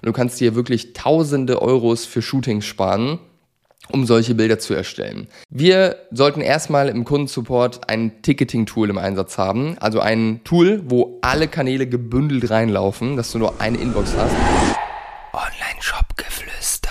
und du kannst dir wirklich tausende Euros für Shootings sparen, um solche Bilder zu erstellen. Wir sollten erstmal im Kundensupport ein Ticketing-Tool im Einsatz haben, also ein Tool, wo alle Kanäle gebündelt reinlaufen, dass du nur eine Inbox hast. Online-Shop-Geflüster.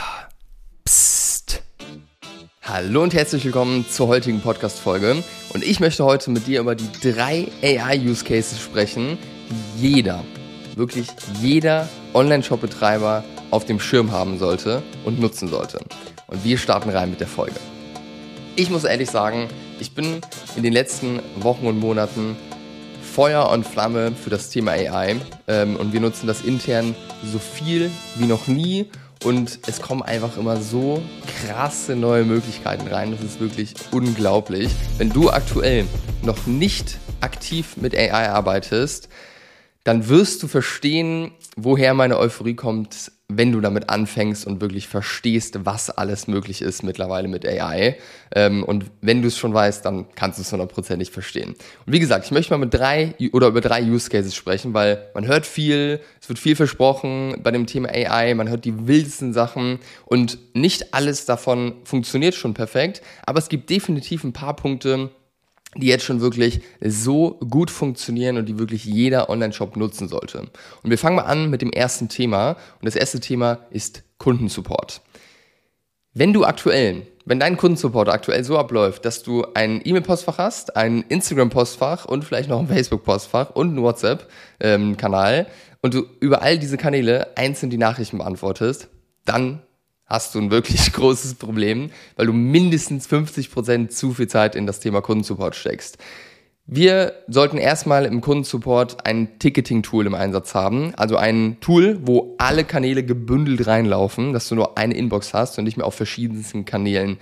Psst. Hallo und herzlich willkommen zur heutigen Podcast-Folge. Und ich möchte heute mit dir über die 3 AI-Use-Cases sprechen, die wirklich jeder Online-Shop-Betreiber auf dem Schirm haben sollte und nutzen sollte. Und wir starten rein mit der Folge. Ich muss ehrlich sagen, ich bin in den letzten Wochen und Monaten Feuer und Flamme für das Thema AI und wir nutzen das intern so viel wie noch nie und es kommen einfach immer so krasse neue Möglichkeiten rein. Das ist wirklich unglaublich. Wenn du aktuell noch nicht aktiv mit AI arbeitest, dann wirst du verstehen, woher meine Euphorie kommt, wenn du damit anfängst und wirklich verstehst, was alles möglich ist mittlerweile mit AI. Und wenn du es schon weißt, dann kannst du es 100% verstehen. Und wie gesagt, ich möchte mal über drei Use Cases sprechen, weil man hört viel, es wird viel versprochen bei dem Thema AI, man hört die wildesten Sachen und nicht alles davon funktioniert schon perfekt, aber es gibt definitiv ein paar Punkte, die jetzt schon wirklich so gut funktionieren und die wirklich jeder Online-Shop nutzen sollte. Und wir fangen mal an mit dem ersten Thema. Und das erste Thema ist Kundensupport. Wenn dein Kundensupport aktuell so abläuft, dass du ein E-Mail-Postfach hast, ein Instagram-Postfach und vielleicht noch ein Facebook-Postfach und einen WhatsApp-Kanal und du über all diese Kanäle einzeln die Nachrichten beantwortest, dann hast du ein wirklich großes Problem, weil du mindestens 50% zu viel Zeit in das Thema Kundensupport steckst. Wir sollten erstmal im Kundensupport ein Ticketing-Tool im Einsatz haben, also ein Tool, wo alle Kanäle gebündelt reinlaufen, dass du nur eine Inbox hast und nicht mehr auf verschiedensten Kanälen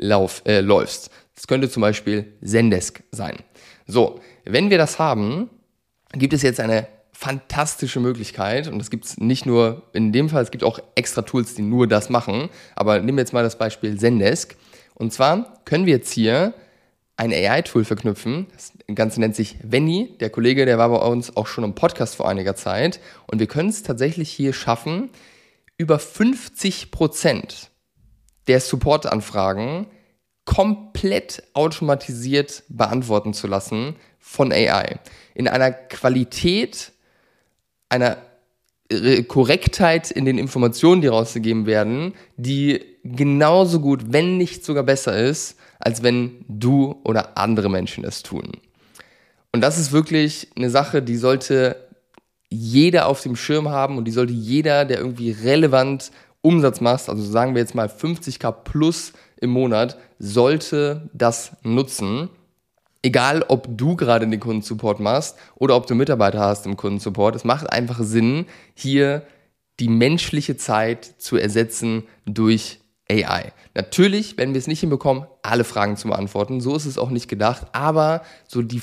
läufst. Das könnte zum Beispiel Zendesk sein. So, wenn wir das haben, gibt es jetzt eine fantastische Möglichkeit und das gibt es nicht nur in dem Fall, es gibt auch extra Tools, die nur das machen, aber nehmen wir jetzt mal das Beispiel Zendesk und zwar können wir jetzt hier ein AI-Tool verknüpfen, das Ganze nennt sich Venny, der Kollege, der war bei uns auch schon im Podcast vor einiger Zeit und wir können es tatsächlich hier schaffen, über 50% der Support-Anfragen komplett automatisiert beantworten zu lassen von AI. In einer Qualität, einer Korrektheit in den Informationen, die rausgegeben werden, die genauso gut, wenn nicht sogar besser ist, als wenn du oder andere Menschen es tun. Und das ist wirklich eine Sache, die sollte jeder auf dem Schirm haben und die sollte jeder, der irgendwie relevant Umsatz macht, also sagen wir jetzt mal 50.000 plus im Monat, sollte das nutzen. Egal, ob du gerade den Kundensupport machst oder ob du Mitarbeiter hast im Kundensupport, es macht einfach Sinn, hier die menschliche Zeit zu ersetzen durch AI. Natürlich, wenn wir es nicht hinbekommen, alle Fragen zu beantworten, so ist es auch nicht gedacht, aber so die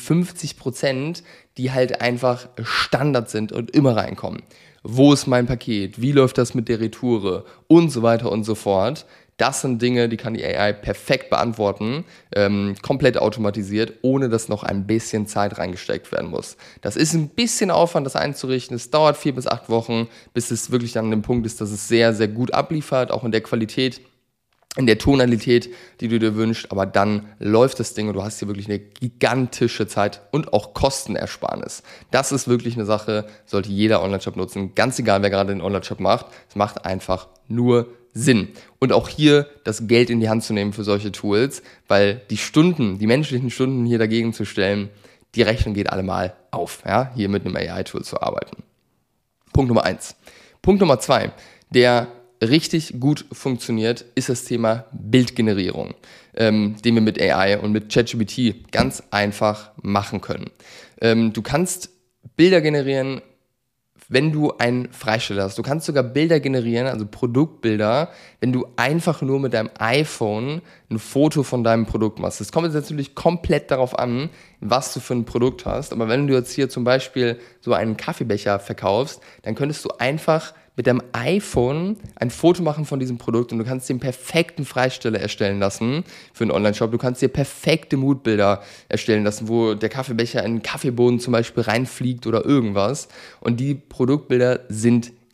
50%, die halt einfach Standard sind und immer reinkommen. Wo ist mein Paket? Wie läuft das mit der Retoure? Und so weiter und so fort. Das sind Dinge, die kann die AI perfekt beantworten, komplett automatisiert, ohne dass noch ein bisschen Zeit reingesteckt werden muss. Das ist ein bisschen Aufwand, das einzurichten. Es dauert 4 bis 8 Wochen, bis es wirklich dann an dem Punkt ist, dass es sehr, sehr gut abliefert, auch in der Qualität, in der Tonalität, die du dir wünschst. Aber dann läuft das Ding und du hast hier wirklich eine gigantische Zeit und auch Kostenersparnis. Das ist wirklich eine Sache, sollte jeder Online-Shop nutzen. Ganz egal, wer gerade den Online-Shop macht. Es macht einfach nur Sinn. Und auch hier das Geld in die Hand zu nehmen für solche Tools, weil die menschlichen Stunden hier dagegen zu stellen, die Rechnung geht allemal auf, ja, hier mit einem AI-Tool zu arbeiten. Punkt Nummer 1. Punkt Nummer 2, der richtig gut funktioniert, ist das Thema Bildgenerierung, den wir mit AI und mit ChatGPT ganz einfach machen können. Du kannst Bilder generieren, wenn du einen Freisteller hast. Du kannst sogar Bilder generieren, also Produktbilder, wenn du einfach nur mit deinem iPhone ein Foto von deinem Produkt machst. Das kommt jetzt natürlich komplett darauf an, was du für ein Produkt hast. Aber wenn du jetzt hier zum Beispiel so einen Kaffeebecher verkaufst, dann könntest du einfach mit deinem iPhone ein Foto machen von diesem Produkt und du kannst den perfekten Freisteller erstellen lassen für einen Online-Shop. Du kannst dir perfekte Moodbilder erstellen lassen, wo der Kaffeebecher in einen Kaffeebohnen zum Beispiel reinfliegt oder irgendwas. Und die Produktbilder sind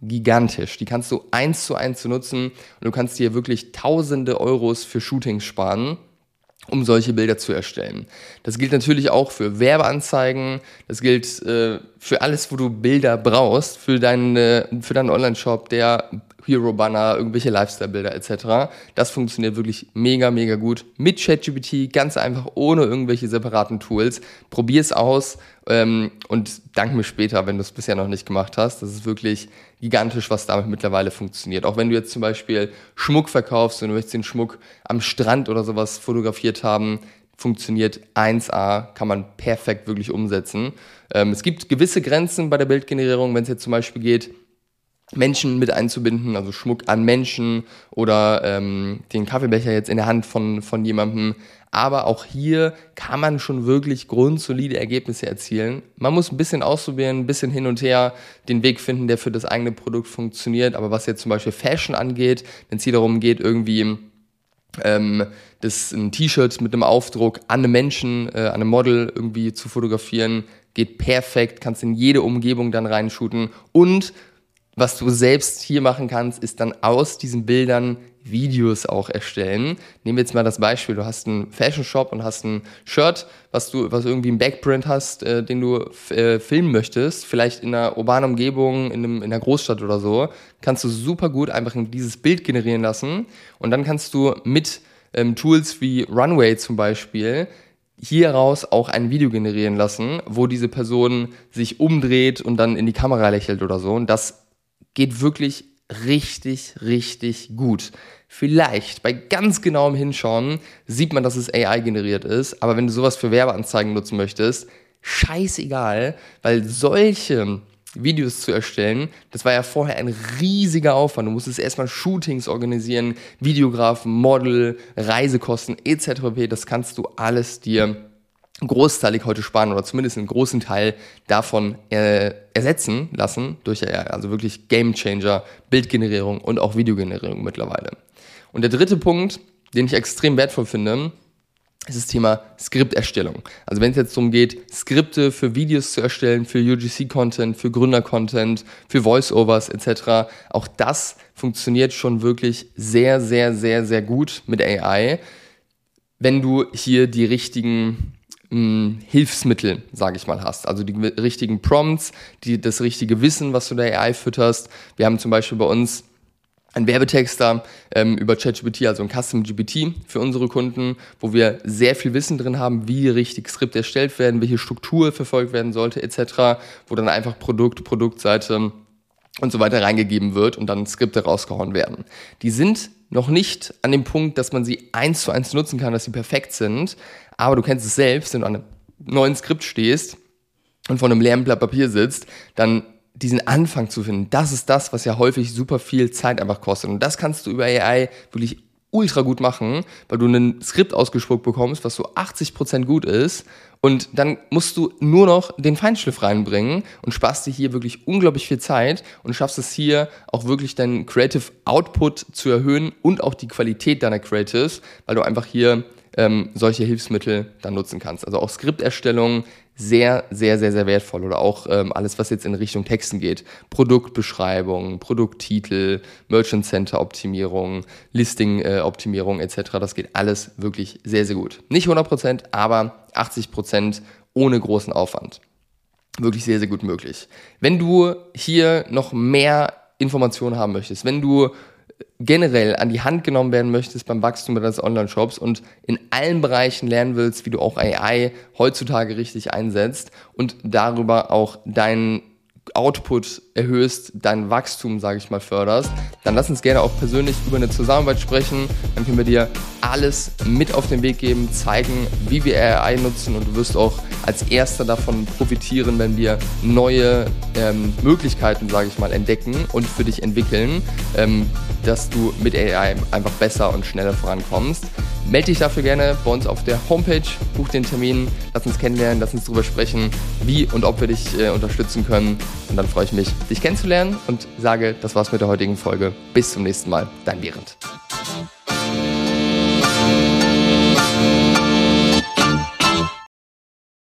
gigantisch. Die kannst du 1:1 nutzen und du kannst dir wirklich tausende Euros für Shootings sparen, um solche Bilder zu erstellen. Das gilt natürlich auch für Werbeanzeigen, das gilt für alles, wo du Bilder brauchst, für deinen Online-Shop, der Hero-Banner, irgendwelche Lifestyle-Bilder etc. Das funktioniert wirklich mega, mega gut mit ChatGPT, ganz einfach, ohne irgendwelche separaten Tools. Probier es aus und dank mir später, wenn du es bisher noch nicht gemacht hast. Das ist wirklich gigantisch, was damit mittlerweile funktioniert. Auch wenn du jetzt zum Beispiel Schmuck verkaufst und du möchtest den Schmuck am Strand oder sowas fotografiert haben, funktioniert 1A, kann man perfekt wirklich umsetzen. Es gibt gewisse Grenzen bei der Bildgenerierung, wenn es jetzt zum Beispiel geht, Menschen mit einzubinden, also Schmuck an Menschen oder den Kaffeebecher jetzt in der Hand von jemandem. Aber auch hier kann man schon wirklich grundsolide Ergebnisse erzielen. Man muss ein bisschen ausprobieren, ein bisschen hin und her den Weg finden, der für das eigene Produkt funktioniert. Aber was jetzt zum Beispiel Fashion angeht, wenn es hier darum geht, irgendwie ein T-Shirt mit einem Aufdruck an einem Menschen, an einem Model irgendwie zu fotografieren, geht perfekt, kannst in jede Umgebung dann reinshooten. Und was du selbst hier machen kannst, ist dann aus diesen Bildern Videos auch erstellen. Nehmen wir jetzt mal das Beispiel, du hast einen Fashion Shop und hast ein Shirt, was irgendwie einen Backprint hast, den du filmen möchtest, vielleicht in einer urbanen Umgebung, in einer Großstadt oder so, kannst du super gut einfach dieses Bild generieren lassen und dann kannst du mit Tools wie Runway zum Beispiel hieraus auch ein Video generieren lassen, wo diese Person sich umdreht und dann in die Kamera lächelt oder so, und das geht wirklich richtig, richtig gut. Vielleicht bei ganz genauem Hinschauen sieht man, dass es AI generiert ist, aber wenn du sowas für Werbeanzeigen nutzen möchtest, scheißegal, weil solche Videos zu erstellen, das war ja vorher ein riesiger Aufwand. Du musstest erstmal Shootings organisieren, Videografen, Model, Reisekosten etc. pp. Das kannst du alles dir großteilig heute sparen oder zumindest einen großen Teil davon ersetzen lassen durch AI. Also wirklich Gamechanger, Bildgenerierung und auch Videogenerierung mittlerweile. Und der dritte Punkt, den ich extrem wertvoll finde, ist das Thema Skripterstellung. Also wenn es jetzt darum geht, Skripte für Videos zu erstellen, für UGC-Content, für Gründer-Content, für Voice-Overs etc., auch das funktioniert schon wirklich sehr, sehr, sehr, sehr gut mit AI, wenn du hier die richtigen Hilfsmittel, sage ich mal, hast. Also die richtigen Prompts, das richtige Wissen, was du der AI fütterst. Wir haben zum Beispiel bei uns einen Werbetexter über ChatGPT, also ein Custom GPT für unsere Kunden, wo wir sehr viel Wissen drin haben, wie richtig Skripte erstellt werden, welche Struktur verfolgt werden sollte etc., wo dann einfach Produktseite und so weiter reingegeben wird und dann Skripte rausgehauen werden. Die sind noch nicht an dem Punkt, dass man sie 1:1 nutzen kann, dass sie perfekt sind, aber du kennst es selbst, wenn du an einem neuen Skript stehst und vor einem leeren Blatt Papier sitzt, dann diesen Anfang zu finden, das ist das, was ja häufig super viel Zeit einfach kostet. Und das kannst du über AI wirklich ultra gut machen, weil du ein Skript ausgespuckt bekommst, was so 80% gut ist, und dann musst du nur noch den Feinschliff reinbringen und sparst dir hier wirklich unglaublich viel Zeit und schaffst es hier auch wirklich deinen Creative Output zu erhöhen und auch die Qualität deiner Creatives, weil du einfach hier solche Hilfsmittel dann nutzen kannst. Also auch Skripterstellung sehr, sehr, sehr, sehr wertvoll, oder auch alles, was jetzt in Richtung Texten geht. Produktbeschreibung, Produkttitel, Merchant Center Optimierung, Listing Optimierung etc. Das geht alles wirklich sehr, sehr gut. Nicht 100%, aber 80% ohne großen Aufwand. Wirklich sehr, sehr gut möglich. Wenn du hier noch mehr Informationen haben möchtest, wenn du generell an die Hand genommen werden möchtest beim Wachstum deines Online-Shops und in allen Bereichen lernen willst, wie du auch AI heutzutage richtig einsetzt und darüber auch deinen Output erhöhst, dein Wachstum, sage ich mal, förderst, dann lass uns gerne auch persönlich über eine Zusammenarbeit sprechen. Dann können wir dir alles mit auf den Weg geben, zeigen, wie wir AI nutzen, und du wirst auch als Erster davon profitieren, wenn wir neue Möglichkeiten, sage ich mal, entdecken und für dich entwickeln, dass du mit AI einfach besser und schneller vorankommst. Melde dich dafür gerne bei uns auf der Homepage, buch den Termin, lass uns kennenlernen, lass uns darüber sprechen, wie und ob wir dich unterstützen können. Und dann freue ich mich, dich kennenzulernen, und sage, das war's mit der heutigen Folge. Bis zum nächsten Mal, dein Behrend.